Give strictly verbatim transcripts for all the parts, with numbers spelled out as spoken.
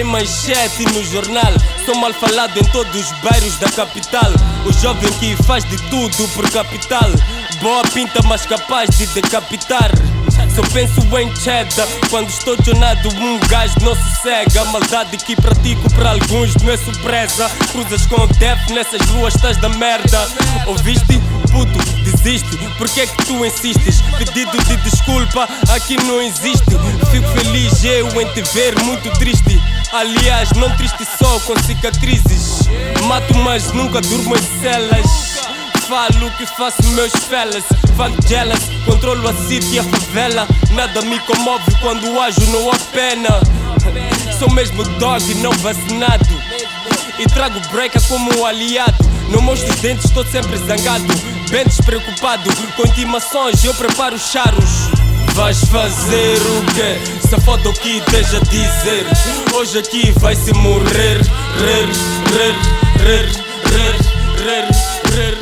manchete no jornal. Sou mal falado em todos os bairros da capital. O jovem que faz de tudo por capital. Boa pinta, mas capaz de decapitar. Só penso em cheddar quando estou jonado. Um gajo não sossega. A maldade que pratico para alguns não é surpresa. Cruzas com o def nessas ruas, estás da merda. Ouviste? Puto, desiste. Porque é que tu insistes? Pedido de desculpa aqui não existe. Fico feliz eu em te ver muito triste. Aliás, não triste só com cicatrizes. Mato mas nunca durmo em celas. Falo que faço meus fellas. Fuck jealous, controlo a city e a favela. Nada me comove quando ajo, não há pena. Sou mesmo dog e não vacinado. E trago breaker como um aliado. Não mostro os dentes, estou sempre zangado. Bem despreocupado, com intimações eu preparo charros. Vais fazer o quê? Safado o que esteja a dizer. Hoje aqui vai-se morrer. Rer, rer, rer, rer, rer, rer.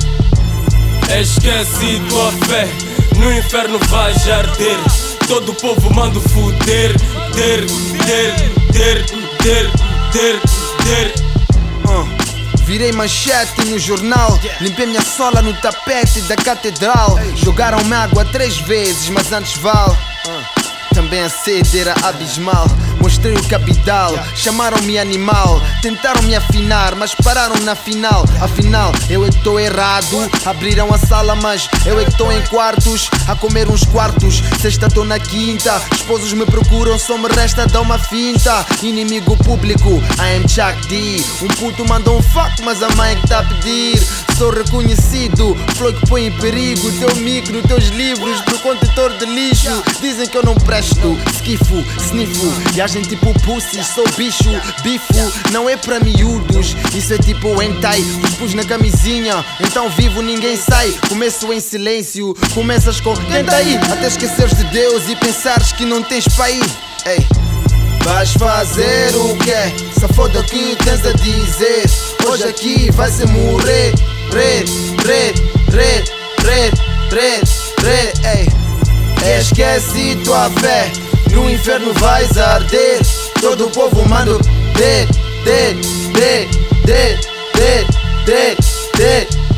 Esquece tua fé, no inferno vais arder. Todo o povo manda fuder. Der, der, der, der, der, der. uh. Virei manchete no jornal. Limpei minha sola no tapete da catedral. Jogaram-me água três vezes, mas antes vale. uh. Também a sede era abismal. Mostrei o capital, chamaram-me animal. Tentaram me afinar, mas pararam na final. Afinal, eu é que estou errado. Abriram a sala, mas eu é que estou em quartos. A comer uns quartos, sexta estou na quinta. Esposos me procuram, só me resta dar uma finta. Inimigo público, I am Chuck D. Um puto mandou um fuck, mas a mãe é que tá a pedir. Sou reconhecido, flow que põe em perigo teu micro, teus livros pro contentor de lixo. Dizem que eu não presto, esquifo, snifo. Viagem tipo pussy, sou bicho, bifo. Não é pra miúdos, isso é tipo hentai. Os pus na camisinha, então vivo ninguém sai. Começo em silêncio, começas com tenta aí, até esqueceres de Deus e pensares que não tens pra ir. Ei. Vais fazer o quê? Se foda o que tens a dizer. Hoje aqui vai-se morrer. Red, red, red, red, red, red, ei. Esquece tua fé, no inferno vais arder. Todo o povo manda de, de, de, de, de, de, de.